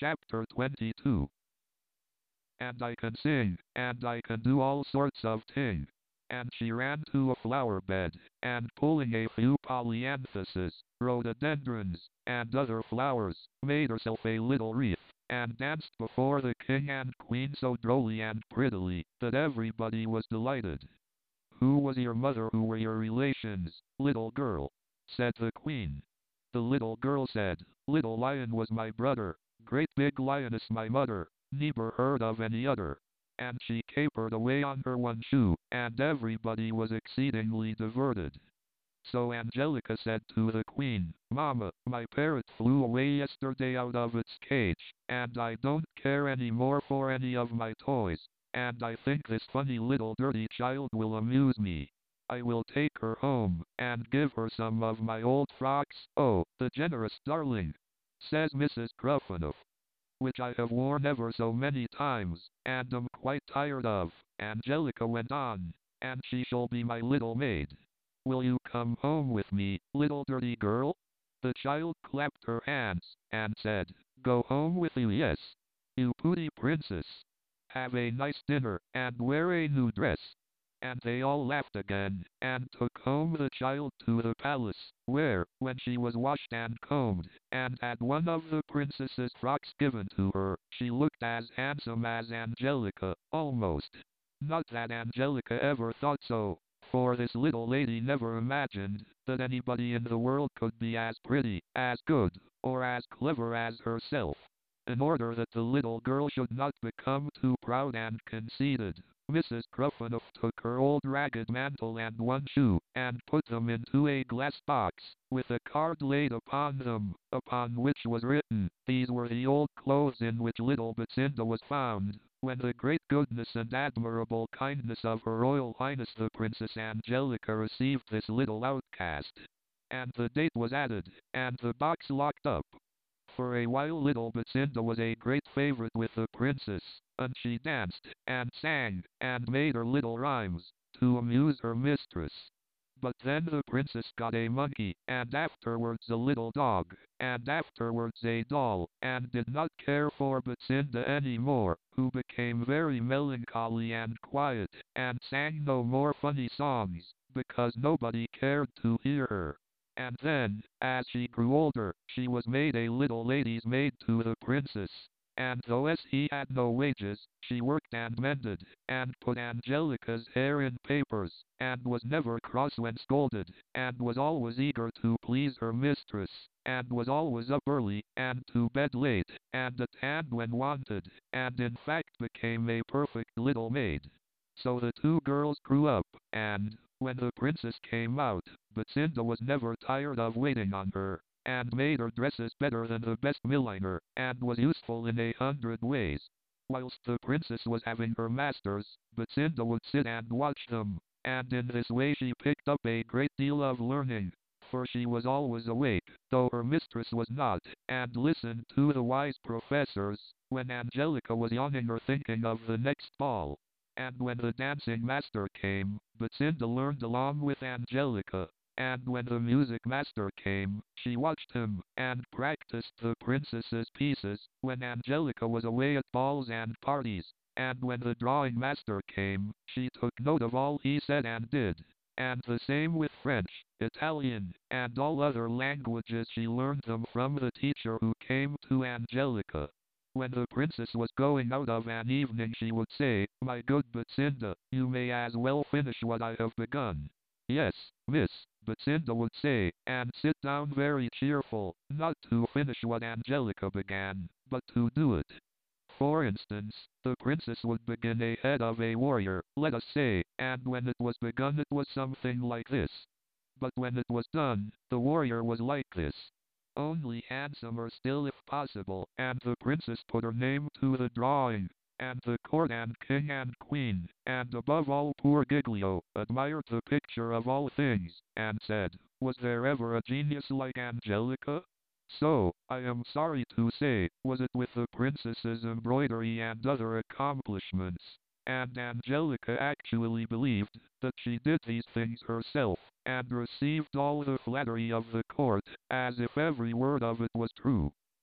Chapter 22. And I can sing, and I can do all sorts of things. And she ran to a flower bed, and pulling a few polyanthus, rhododendrons, and other flowers, made herself a little wreath, and danced before the king and queen so drolly and prettily, that everybody was delighted. Who was your mother? Who were your relations, little girl? Said the queen. The little girl said, Little Lion was my brother, Great Big Lioness my mother, never heard of any other. And she capered away on her one shoe, and everybody was exceedingly diverted. So Angelica said to the queen, Mamma, my parrot flew away yesterday out of its cage, and I don't care any more for any of my toys, and I think this funny little dirty child will amuse me. I will take her home, and give her some of my old frocks, oh, the generous darling, says Mrs. Gruffanuff, which I have worn ever so many times, and am quite tired of, Angelica went on, and she shall be my little maid. Will you come home with me, little dirty girl? The child clapped her hands, and said, Go home with you, yes. You pooty princess. Have a nice dinner, and wear a new dress. And they all laughed again, and took home the child to the palace, where, when she was washed and combed, and had one of the princess's frocks given to her, she looked as handsome as Angelica, almost. Not that Angelica ever thought so, for this little lady never imagined that anybody in the world could be as pretty, as good, or as clever as herself. In order that the little girl should not become too proud and conceited, Mrs. Gruffanuff took her old ragged mantle and one shoe, and put them into a glass box, with a card laid upon them, upon which was written, These were the old clothes in which little Betsinda was found, when the great goodness and admirable kindness of Her Royal Highness the Princess Angelica received this little outcast. And the date was added, and the box locked up. For a while little Betsinda was a great favorite with the princess, and she danced, and sang, and made her little rhymes, to amuse her mistress. But then the princess got a monkey, and afterwards a little dog, and afterwards a doll, and did not care for Betsinda any more, who became very melancholy and quiet, and sang no more funny songs, because nobody cared to hear her. And then, as she grew older, she was made a little lady's maid to the princess. And though as he had no wages, she worked and mended, and put Angelica's hair in papers, and was never cross when scolded, and was always eager to please her mistress, and was always up early, and to bed late, and at hand when wanted, and in fact became a perfect little maid. So the two girls grew up, and, when the princess came out, Betsinda was never tired of waiting on her, and made her dresses better than the best milliner, and was useful in 100 ways. Whilst the princess was having her masters, Betsinda would sit and watch them, and in this way she picked up a great deal of learning, for she was always awake, though her mistress was not, and listened to the wise professors, when Angelica was yawning or thinking of the next ball. And when the dancing master came, Betsinda learned along with Angelica, and when the music master came, she watched him, and practiced the princess's pieces, when Angelica was away at balls and parties, and when the drawing master came, she took note of all he said and did. And the same with French, Italian, and all other languages she learned them from the teacher who came to Angelica. When the princess was going out of an evening she would say, My good Betsinda, you may as well finish what I have begun. Yes, miss, Betsinda would say, and sit down very cheerful, not to finish what Angelica began, but to do it. For instance, the princess would begin a head of a warrior, let us say, and when it was begun it was something like this. But when it was done, the warrior was like this. Only handsomer still if possible, and the princess put her name to the drawing, and the court and king and queen, and above all poor Giglio, admired the picture of all things, and said, Was there ever a genius like Angelica? So, I am sorry to say, was it with the princess's embroidery and other accomplishments. And Angelica actually believed that she did these things herself, and received all the flattery of the court, as if every word of it was true.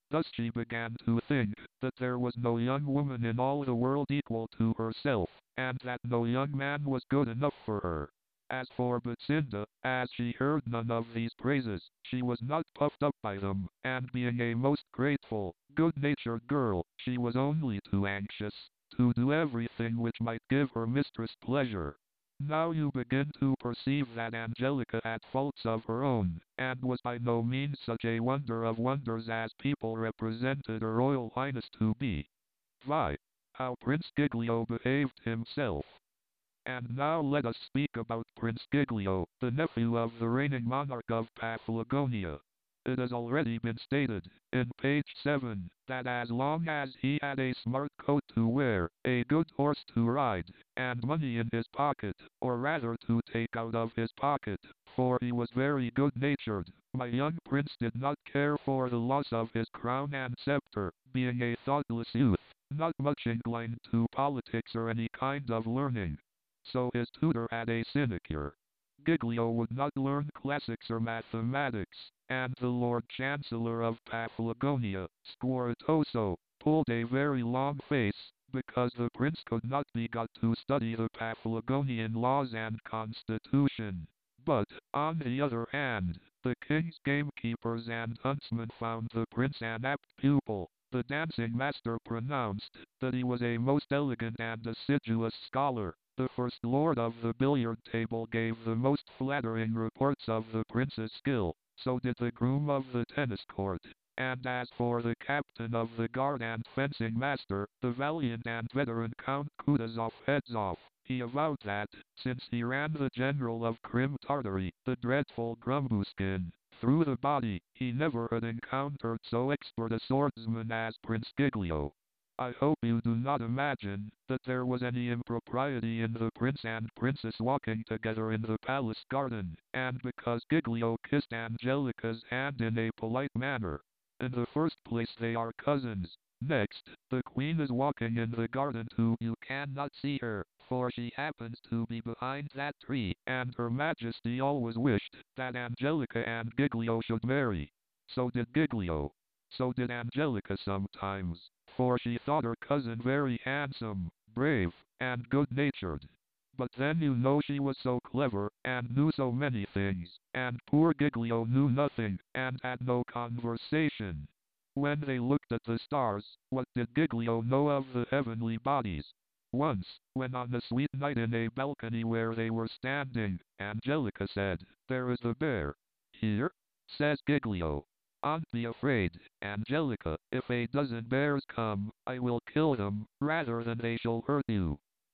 Thus she began to think that there was no young woman in all the world equal to herself, and that no young man was good enough for her. As for Betsinda, as she heard none of these praises, she was not puffed up by them, and being a most grateful, good-natured girl, she was only too anxious to do everything which might give her mistress pleasure. Now you begin to perceive that Angelica had faults of her own, and was by no means such a wonder of wonders as people represented her Royal Highness to be. Why, how Prince Giglio behaved himself. And now let us speak about Prince Giglio, the nephew of the reigning monarch of Paphlagonia. It has already been stated, in page 7, that as long as he had a smart coat to wear, a good horse to ride, and money in his pocket, or rather to take out of his pocket, for he was very good-natured, my young prince did not care for the loss of his crown and scepter, being a thoughtless youth, not much inclined to politics or any kind of learning. So his tutor had a sinecure. Giglio would not learn classics or mathematics, and the Lord Chancellor of Paphlagonia, Squartoso, pulled a very long face, because the prince could not be got to study the Paphlagonian laws and constitution. But, on the other hand, the king's gamekeepers and huntsmen found the prince an apt pupil. The dancing master pronounced that he was a most elegant and assiduous scholar. The First Lord of the billiard table gave the most flattering reports of the prince's skill, so did the groom of the tennis court. And as for the captain of the guard and fencing master, the valiant and veteran Count Kutuzov Heads-Off, he avowed that, since he ran the general of Crim Tartary, the dreadful Grumbuskin, through the body, he never had encountered so expert a swordsman as Prince Giglio. I hope you do not imagine that there was any impropriety in the prince and princess walking together in the palace garden, and because Giglio kissed Angelica's hand in a polite manner. In the first place they are cousins. Next, the queen is walking in the garden too. You cannot see her, for she happens to be behind that tree, and her majesty always wished that Angelica and Giglio should marry. So did Giglio. So did Angelica sometimes, for she thought her cousin very handsome, brave, and good-natured. But then you know she was so clever, and knew so many things, and poor Giglio knew nothing, and had no conversation. When they looked at the stars, what did Giglio know of the heavenly bodies? Once, when on a sweet night in a balcony where they were standing, Angelica said, "There is a bear." "Here?" says Giglio. "Aren't be afraid, Angelica, if a dozen bears come, I will kill them, rather than they shall hurt you."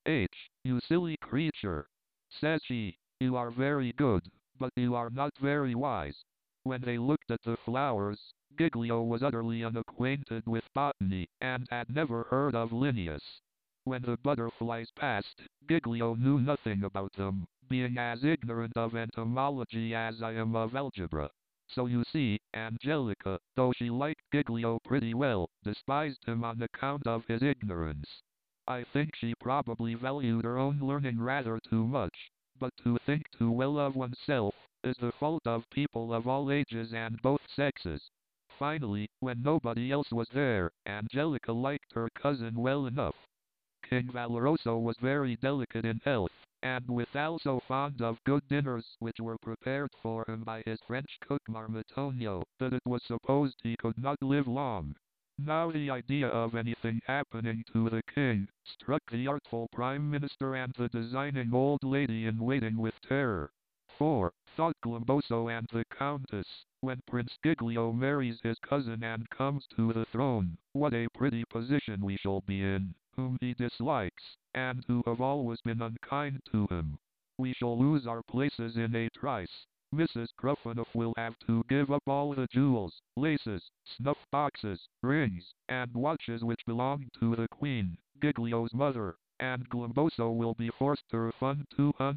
"You silly creature," says she, "you are very good, but you are not very wise." When they looked at the flowers, Giglio was utterly unacquainted with botany, and had never heard of Linnaeus. When the butterflies passed, Giglio knew nothing about them, being as ignorant of entomology as I am of algebra. So you see, Angelica, though she liked Giglio pretty well, despised him on account of his ignorance. I think she probably valued her own learning rather too much, but to think too well of oneself is the fault of people of all ages and both sexes. Finally, when nobody else was there, Angelica liked her cousin well enough. King Valoroso was very delicate in health, and withal so fond of good dinners which were prepared for him by his French cook Marmitonio, that it was supposed he could not live long. Now the idea of anything happening to the king struck the artful prime minister and the designing old lady in waiting with terror. For, thought Glumboso and the countess, when Prince Giglio marries his cousin and comes to the throne, what a pretty position we shall be in, whom he dislikes, and who have always been unkind to him. We shall lose our places in a trice. Mrs. Gruffanuff will have to give up all the jewels, laces, snuff boxes, rings, and watches which belonged to the Queen, Giglio's mother, and Glumboso will be forced to refund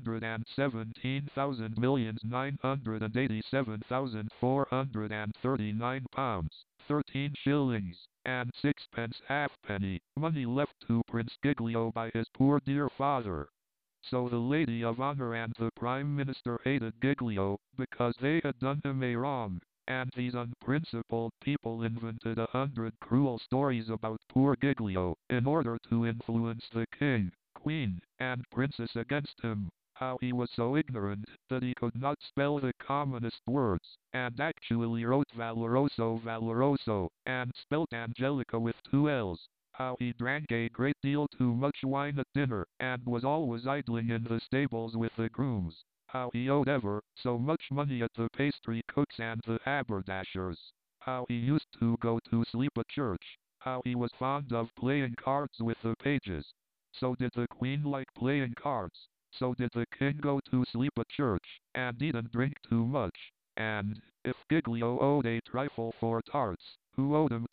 217,987,439 pounds, 13 shillings, and sixpence halfpenny, money left to Prince Giglio by his poor dear father. So the Lady of Honor and the Prime Minister hated Giglio, because they had done him a wrong, and these unprincipled people invented 100 cruel stories about poor Giglio, in order to influence the king, queen, and princess against him. How he was so ignorant that he could not spell the commonest words, and actually wrote Valoroso Valoroso, and spelt Angelica with 2 L's. How he drank a great deal too much wine at dinner, and was always idling in the stables with the grooms. How he owed ever so much money at the pastry cooks and the haberdashers. How he used to go to sleep at church. How he was fond of playing cards with the pages. So did the queen like playing cards. So did the king go to sleep at church, and eat and drink too much. And, if Giglio owed a trifle for tarts, who owed him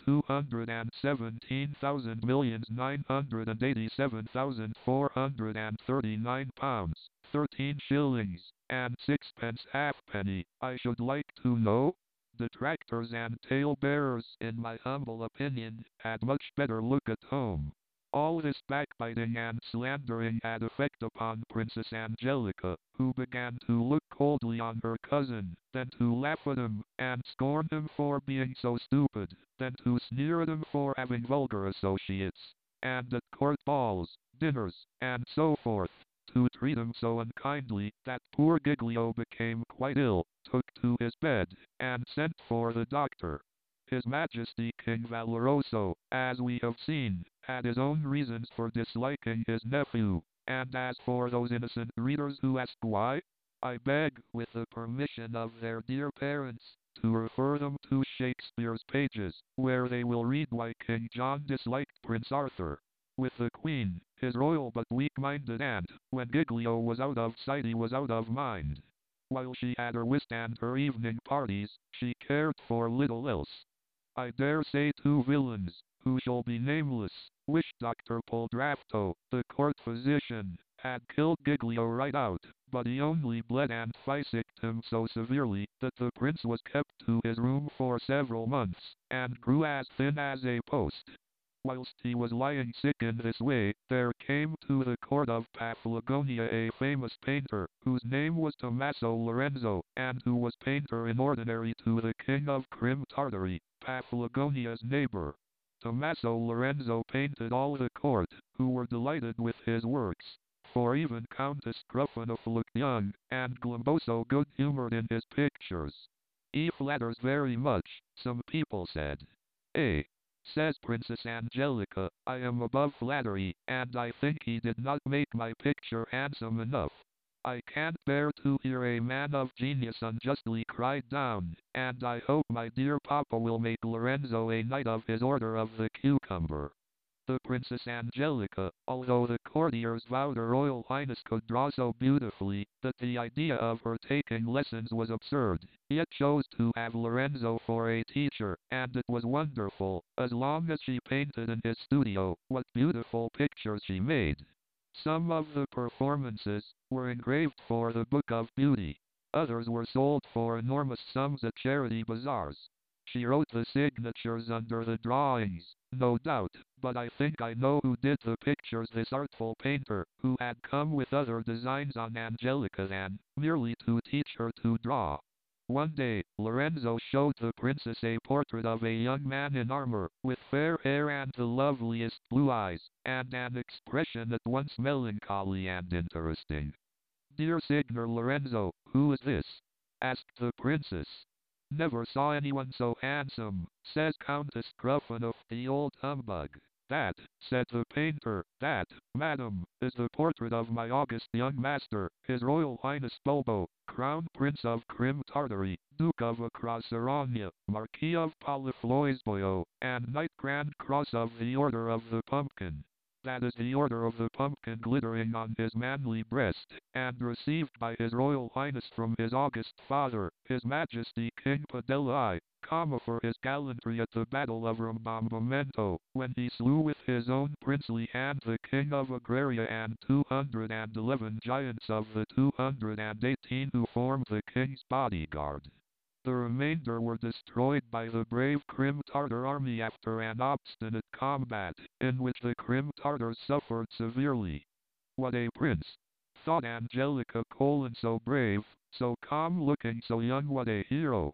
217,987,439 pounds, 13 shillings, and sixpence halfpenny, I should like to know? Detractors and tale-bearers, in my humble opinion, had much better look at home. All this backbiting and slandering had effect upon Princess Angelica, who began to look coldly on her cousin, then to laugh at him, and scorn him for being so stupid, then to sneer at him for having vulgar associates, and at court balls, dinners, and so forth, to treat him so unkindly, that poor Giglio became quite ill, took to his bed, and sent for the doctor. His Majesty King Valoroso, as we have seen, had his own reasons for disliking his nephew, and as for those innocent readers who ask why, I beg, with the permission of their dear parents, to refer them to Shakespeare's pages, where they will read why King John disliked Prince Arthur. With the Queen, his royal but weak-minded aunt, when Giglio was out of sight he was out of mind. While she had her whist and her evening parties, she cared for little else. I dare say 2 villains, who shall be nameless, wish Dr. Poldrafto, the court physician, had killed Giglio right out, but he only bled and physicked him so severely that the prince was kept to his room for several months, and grew as thin as a post. Whilst he was lying sick in this way, there came to the court of Paphlagonia a famous painter, whose name was Tommaso Lorenzo, and who was painter in ordinary to the king of Crim Tartary, Paphlagonia's neighbor. Tommaso Lorenzo painted all the court, who were delighted with his works, for even Countess Gruffanuff looked young, and Glumboso good-humored in his pictures. He flatters very much, some people said. Eh? Says Princess Angelica, I am above flattery, and I think he did not make my picture handsome enough. I can't bear to hear a man of genius unjustly cried down, and I hope my dear papa will make Lorenzo a knight of his order of the cucumber. The Princess Angelica, although the courtiers vowed her Royal Highness could draw so beautifully that the idea of her taking lessons was absurd, yet chose to have Lorenzo for a teacher, and it was wonderful, as long as she painted in his studio, what beautiful pictures she made. Some of the performances were engraved for the Book of Beauty. Others were sold for enormous sums at charity bazaars. She wrote the signatures under the drawings, no doubt, but I think I know who did the pictures, this artful painter, who had come with other designs on Angelica than merely to teach her to draw. One day, Lorenzo showed the princess a portrait of a young man in armor, with fair hair and the loveliest blue eyes, and an expression at once melancholy and interesting. Dear Signor Lorenzo, who is this? Asked the princess. Never saw anyone so handsome, says Countess Gruffanuff, the old humbug. That, said the painter, that, madam, is the portrait of my august young master, His Royal Highness Bulbo, Crown Prince of Crim Tartary, Duke of Acroceraunia, Marquis of Polyfloisboio, and Knight Grand Cross of the Order of the Pumpkin. That is the Order of the Pumpkin glittering on his manly breast, and received by His Royal Highness from his august father, His Majesty King Padella I, for his gallantry at the Battle of Rumbombamento, when he slew with his own princely hand the King of Agraria and 211 giants of the 218 who formed the king's bodyguard. The remainder were destroyed by the brave Crim Tartar army after an obstinate combat, in which the Crim Tartars suffered severely. What a prince! Thought Angelica, so brave, so calm looking, so young, what a hero!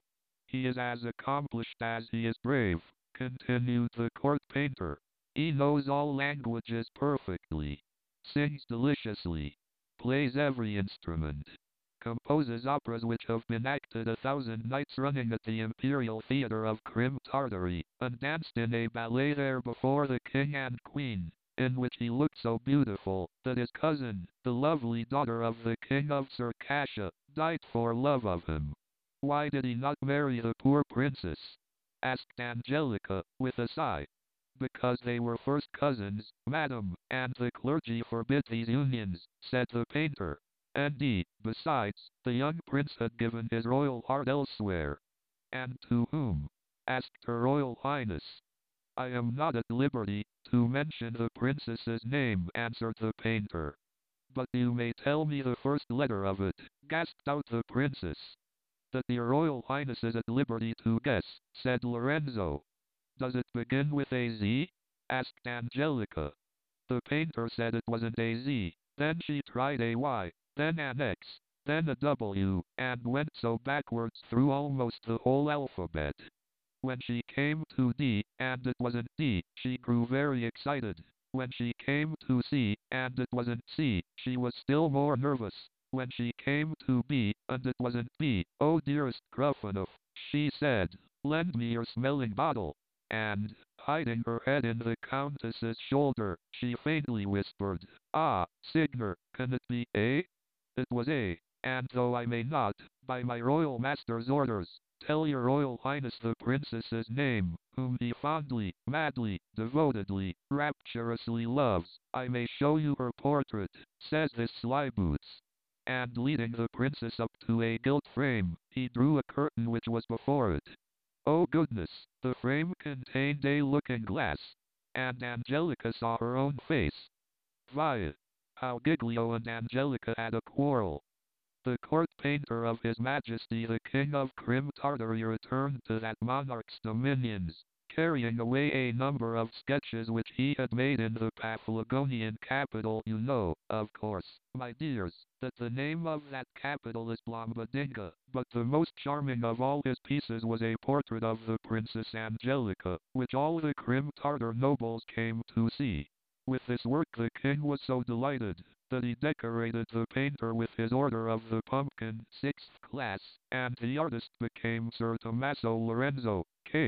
He is as accomplished as he is brave, continued the court painter. He knows all languages perfectly, sings deliciously, plays every instrument, composes operas which have been acted 1,000 nights running at the Imperial Theatre of Crim-Tartary, and danced in a ballet there before the king and queen, in which he looked so beautiful that his cousin, the lovely daughter of the king of Circassia, died for love of him. Why did he not marry the poor princess? Asked Angelica, with a sigh. Because they were first cousins, madam, and the clergy forbid these unions, said the painter. And besides, the young prince had given his royal heart elsewhere. And to whom? Asked her royal highness. I am not at liberty to mention the princess's name, answered the painter. But you may tell me the first letter of it, gasped out the princess. That your royal highness is at liberty to guess, said Lorenzo. Does it begin with a Z? Asked Angelica. The painter said it wasn't a Z. Then she tried a Y, then an X, then a W, and went so backwards through almost the whole alphabet. When she came to D, and it wasn't D, she grew very excited. When she came to C, and it wasn't C, she was still more nervous. When she came to B, and it wasn't B, oh dearest Gruffanuff, she said, lend me your smelling bottle. And, hiding her head in the countess's shoulder, she faintly whispered, Ah, Signor, can it be A? It was A, and though I may not, by my royal master's orders, tell your royal highness the princess's name, whom he fondly, madly, devotedly, rapturously loves, I may show you her portrait, says this slyboots. And leading the princess up to a gilt frame, he drew a curtain which was before it. Oh goodness, the frame contained a looking-glass, and Angelica saw her own face. Via! How Giglio and Angelica had a quarrel. The court painter of His Majesty the King of Crim-Tartary returned to that monarch's dominions, carrying away a number of sketches which he had made in the Paphlagonian capital. You know, of course, my dears, that the name of that capital is Blombodinga, but the most charming of all his pieces was a portrait of the Princess Angelica, which all the Crim-Tartar nobles came to see. With this work the king was so delighted that he decorated the painter with his Order of the Pumpkin, 6th class, and the artist became Sir Tommaso Lorenzo,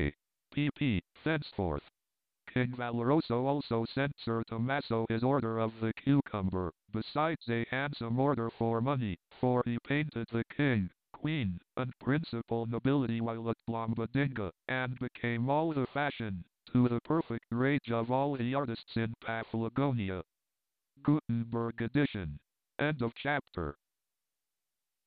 K.P.P. thenceforth. King Valoroso also sent Sir Tommaso his Order of the Cucumber, besides a handsome order for money, for he painted the king, queen, and principal nobility while at Blombodinga, and became all the fashion, to the perfect rage of all the artists in Paphlagonia. Gutenberg edition. End of chapter.